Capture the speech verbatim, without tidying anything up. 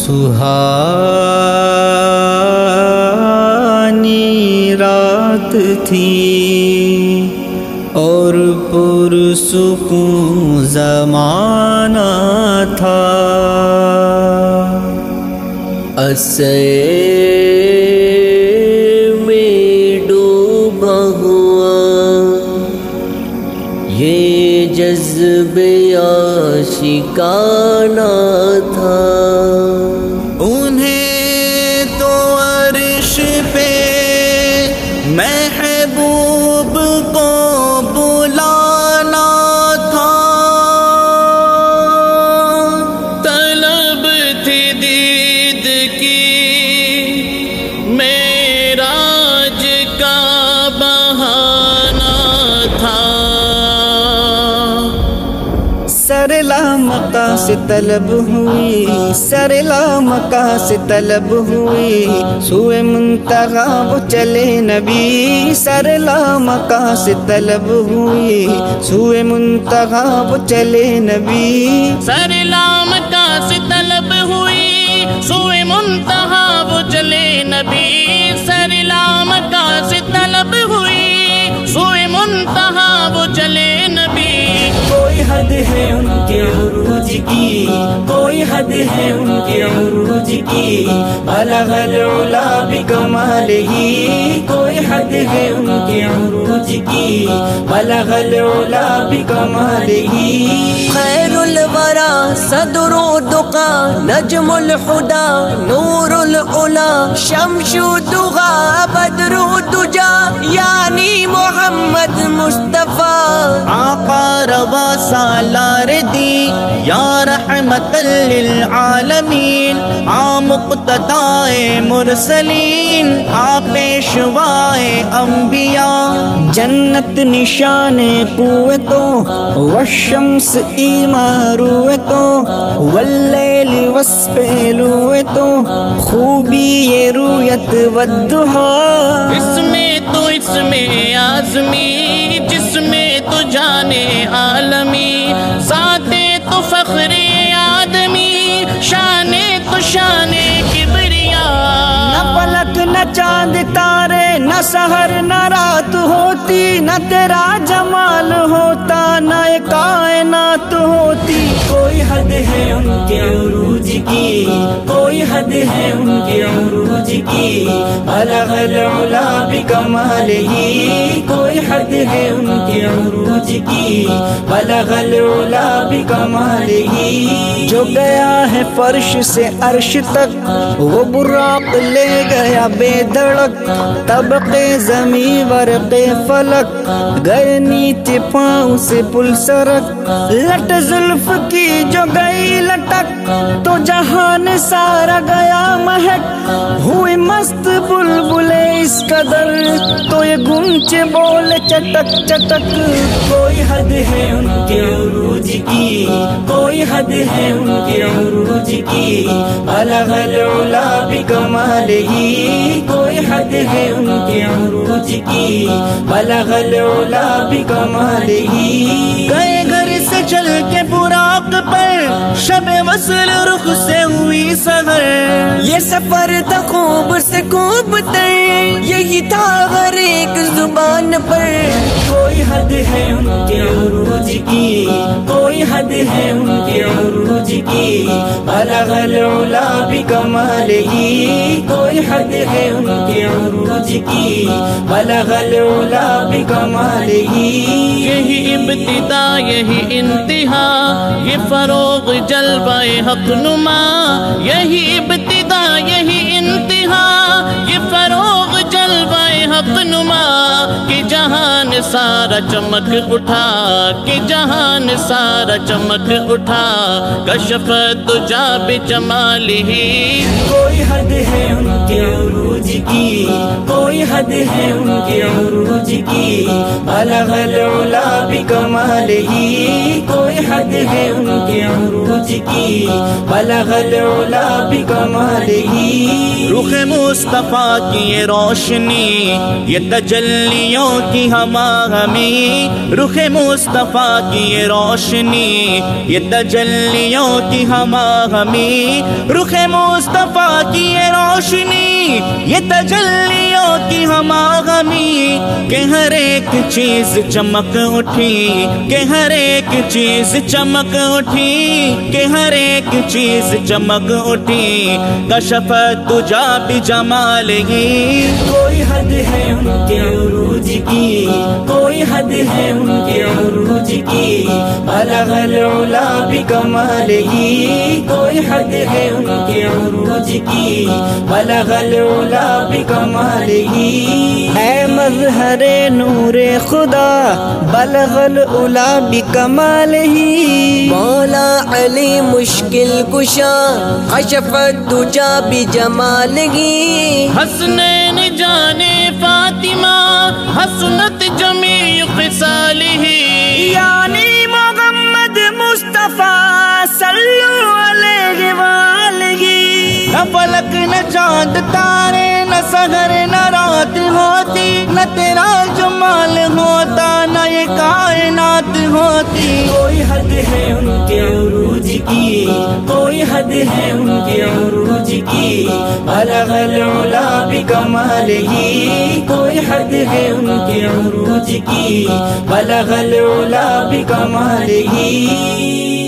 سہانی رات تھی اور پرسکون زمانہ تھا، اسے میں ڈوبا ہوا یہ جذبے عاشقانہ تھا۔ انہیں تو عرش پہ محبوب کو بلانا تھا، طلب تھی دید کی معراج کا بہانہ تھا، سرلا مکہ سے طلب ہوئی، سرلا مکہ سے طلب ہوئی، سوئے منتہا وہ چلے نبی، سرلا مکہ سے طلب ہوئی، سوئے منتہا وہ چلے نبی، سرلا مکہ سے طلب ہوئی، سوئے منتہا وہ چلے نبی، سرلا مکہ سے طلب ہوئی، سوئے منتہا وہ چلے نبی۔ کوئی حد ہے ان کے عروج کی، کوئی حد ہے ان کے عروج کی، بلغ العلا بکمالہ، کوئی حد ہے ان کے عروج کی، بلغ العلا بکمالہ۔ خیر الورا صدر دقا نجم الہدی نور العلا شمس دغا بدر دجا یعنی محمد مصطفیٰ، آقا روا سالار دی یا رحمت للعالمین، آ مقتدائے مرسلین، آ پیشوائے انبیاء، جنت نشان قوتوں والشمس ایماروتوں واللیل وصف لوتوں، خوبی یہ رویت والدہا، اس میں تو اس میں آزمی، جس میں تو جانے عالمی، ذاتے تو فخر آدمی، شانے تو شانے کبریا، نہ پلک نہ چاند تارے، نہ سحر نہ رات ہوتی، نہ تیرا جمال ہوتا، نہ یہ کائنات ہوتی۔ کوئی حد ہے ان کے عروج کی، کوئی حد ہے ان کے عروج کی، بلغ العلا بکمالہ، کوئی حد ہے ان کے عروج کی، بلغ العلا بکمالہ۔ جو گیا ہے فرش سے عرش تک وہ براق لے گیا بے دھڑک، طبقے زمیں ورقے فلک گئے نیچے پاؤں سے پل سرک، لٹ زلف کی جو گئی لٹک تو جہان سارا گیا مہک، ہوئی مست بلبلے اس قدر تو یہ گنچے بولے چٹک چٹک۔ کوئی حد ہے ان کے عروج کی، کوئی حد ہے ان کے عروج کی، بلغ العلا بکمالہ، کوئی حد ہے ان کے عروج کی، بلغ العلا بکمالہ۔ گئے گھر سے چل کے براق پر شب وصل رخ سے ہوئی سحر، یہ سفر تھا خوب سے خوب تر، یہی تھا ہر ایک زبان پر۔ کوئی حد ہے ان کے عروج کی، کوئی حد ہے ان کے عروج کی، بلغ العلا بکمالہ، کوئی حد ہے ان کے عروج کی، بلغ العلا بکمالہ۔ یہی ابتدا یہی انتہا، یہ فروغ جلوہ حق نما، یہی ابتدا یہی انتہا، یہ فروغ جلوہ حق نما، کہ جہان سارا چمک اٹھا، کہ جہان سارا چمک اٹھا، کشف دجا بجمالہ۔ کوئی حد ہے ان کے عروج کی، کوئی حد ہے ان کے عروج کی، بلغ العلا بکمالہ، کوئی حد ہے ان کے عروج کی، بلغ العلا بکمالہ۔ رخ مصطفیٰ کی یہ روشنی، یہ تجلیوں کی ہما ہمی رخ مصطفیٰ کی یہ روشنی، یہ تجلیوں کی ہما ہمی رخ مصطفیٰ کی یہ روشنی، یہ تجلیوں کی ہما ہمی کہ ہر ایک چیز چمک اٹھی، کہ ہر ایک چیز چمک اٹھی، کہ ہر ایک چیز چمک اٹھی، کشفت تجا بجمال ہی، کوئی حد ہے ان کے عروج کی، کوئی حد ہے ان کے عروج کی، بلغ العلا بکمال ہی، کوئی حد ہے ان کے عروج کی، بلغ العلا بکمال ہی، ہے مظہر نور خدا بلغ العلا بکمال ہی، مولا علی مشکل کشا کشفت تجا بجمال ہی، حسنین جانے فاطمہ حسنت جمیع خصالہ، یعنی محمد مصطفیٰ صلو علیہ وآلہ، نہ فلک نہ چاند تارے نہ سحر نہ رات ہوتی، نہ تیرا جمال ہوتا نہ یہ کائنات ہوتی، کوئی حد ہے ان کے عروج کی، کوئی حد ہے ان کے عروج کی، بلغ العلا بکمال ہی، کوئی حد ہے ان کے عروج کی، بلغ العلا بکمال ہی۔